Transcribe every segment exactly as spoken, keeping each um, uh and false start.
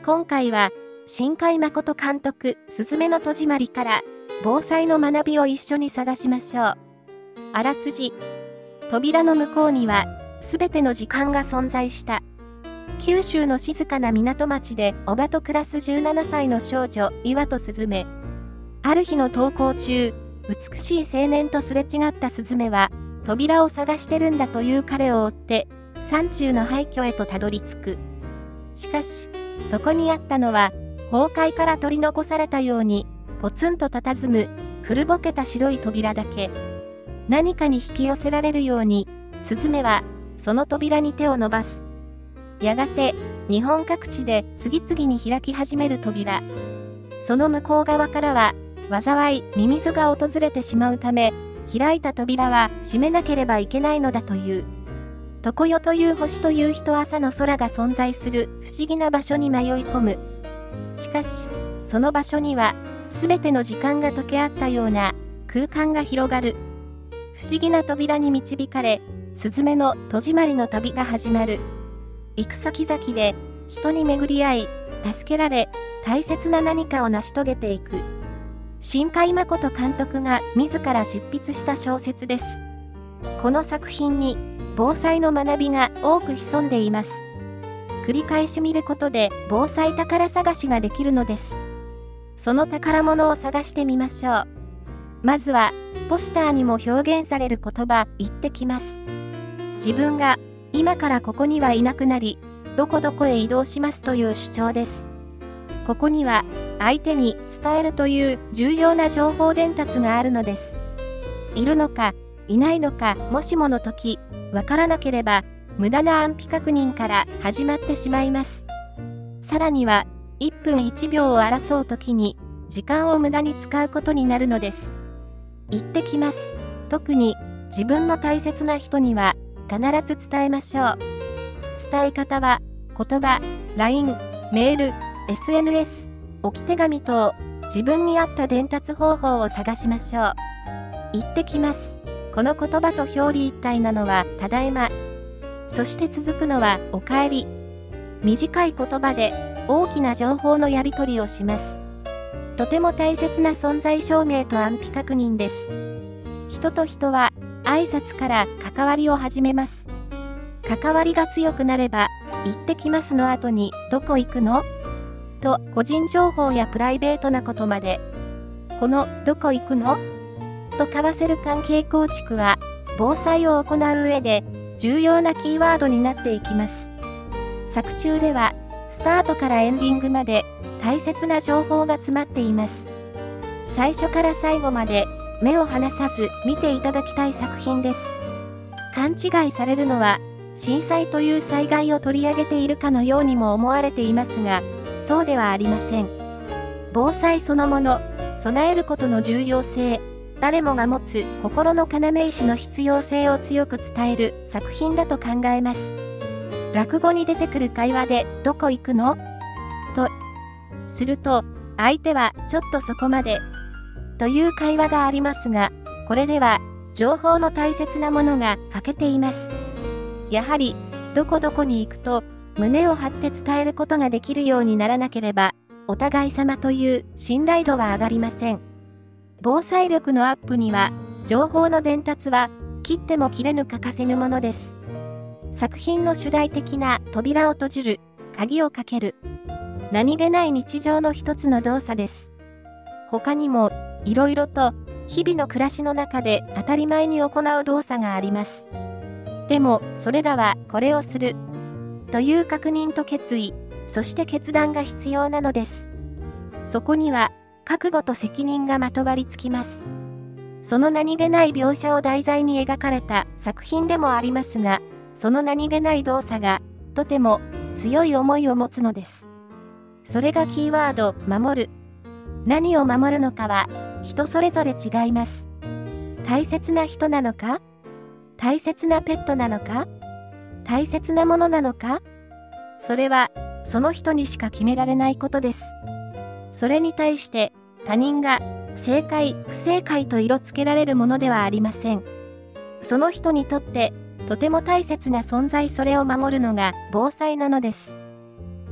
今回は、新海誠監督、すずめの戸締まりから、防災の学びを一緒に探しましょう。あらすじ。扉の向こうには、すべての時間が存在した。九州の静かな港町で、おばと暮らすじゅうななさいの少女、岩戸すずめ。ある日の登校中、美しい青年とすれ違ったすずめは、扉を探してるんだという彼を追って、山中の廃墟へとたどり着く。しかし、そこにあったのは、崩壊から取り残されたように、ポツンと佇む、古ぼけた白い扉だけ。何かに引き寄せられるように、すずめは、その扉に手を伸ばす。やがて、日本各地で次々に開き始める扉。その向こう側からは、災い、ミミズが訪れてしまうため、開いた扉は閉めなければいけないのだという。常世という星という人朝の空が存在する不思議な場所に迷い込む。しかし、その場所には、すべての時間が溶け合ったような空間が広がる。不思議な扉に導かれ、すずめの戸締まりの旅が始まる。行く先々で、人に巡り合い、助けられ、大切な何かを成し遂げていく。新海誠監督が自ら執筆した小説です。この作品に、防災の学びが多く潜んでいます。繰り返し見ることで防災宝探しができるのです。その宝物を探してみましょう。まずは、ポスターにも表現される言葉、行ってきます。自分が、今からここにはいなくなり、どこどこへ移動しますという主張です。ここには、相手に伝えるという重要な情報伝達があるのです。いるのか、いないのか、もしもの時、わからなければ、無駄な安否確認から始まってしまいます。さらには、いっぷんいちびょうを争う時に、時間を無駄に使うことになるのです。行ってきます。特に、自分の大切な人には、必ず伝えましょう。伝え方は、言葉、ライン、メール、エスエヌエス、置き手紙等、自分に合った伝達方法を探しましょう。行ってきます。この言葉と表裏一体なのは、ただいま。そして続くのは、おかえり。短い言葉で、大きな情報のやり取りをします。とても大切な存在証明と安否確認です。人と人は、挨拶から関わりを始めます。関わりが強くなれば、行ってきますの後に、どこ行くの？と、個人情報やプライベートなことまで。この、どこ行くの？と交わせる関係構築は、防災を行う上で、重要なキーワードになっていきます。作中では、スタートからエンディングまで、大切な情報が詰まっています。最初から最後まで、目を離さず見ていただきたい作品です。勘違いされるのは、震災という災害を取り上げているかのようにも思われていますが、そうではありません。防災そのもの、備えることの重要性、誰もが持つ心の要石の必要性を強く伝える作品だと考えます。落語に出てくる会話で、どこ行くの？と、すると、相手は、ちょっとそこまで、という会話がありますが、これでは、情報の大切なものが欠けています。やはり、どこどこに行くと、胸を張って伝えることができるようにならなければ、お互い様という信頼度は上がりません。防災力のアップには、情報の伝達は、切っても切れぬ欠かせぬものです。作品の主題的な扉を閉じる、鍵をかける。何気ない日常の一つの動作です。他にも、いろいろと、日々の暮らしの中で当たり前に行う動作があります。でも、それらはこれをする。という確認と決意、そして決断が必要なのです。そこには、覚悟と責任がまとわりつきます。その何気ない描写を題材に描かれた作品でもありますが、その何気ない動作が、とても強い思いを持つのです。それがキーワード、守る。何を守るのかは、人それぞれ違います。大切な人なのか？大切なペットなのか？大切なものなのか？それは、その人にしか決められないことです。それに対して、他人が、正解、不正解と色付けられるものではありません。その人にとって、とても大切な存在それを守るのが防災なのです。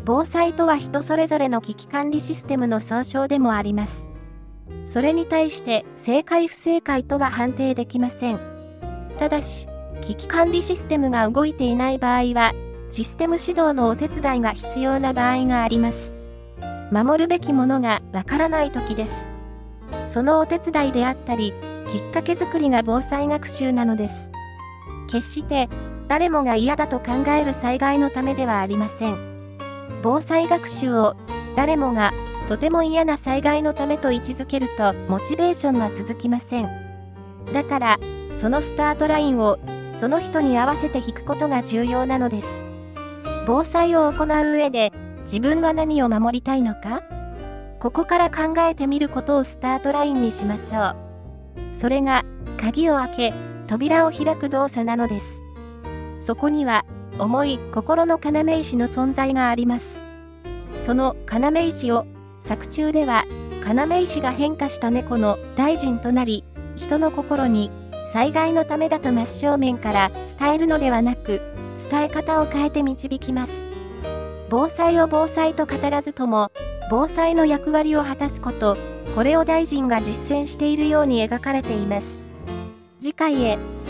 防災とは人それぞれの危機管理システムの総称でもあります。それに対して正解不正解とは判定できません。ただし、危機管理システムが動いていない場合は、システム指導のお手伝いが必要な場合があります。守るべきものがわからない時です。そのお手伝いであったり、きっかけ作りが防災学習なのです。決して誰もが嫌だと考える災害のためではありません。防災学習を誰もがとても嫌な災害のためと位置づけるとモチベーションは続きません。だから、そのスタートラインをその人に合わせて引くことが重要なのです。防災を行う上で自分は何を守りたいのか？ここから考えてみることをスタートラインにしましょう。それが鍵を開け、扉を開く動作なのです。そこには重い心の要石の存在があります。その要石を作中では要石が変化した猫の大臣となり、人の心に災害のためだと真正面から伝えるのではなく、伝え方を変えて導きます。防災を防災と語らずとも、防災の役割を果たすこと、これを大臣が実践しているように描かれています。次回へ。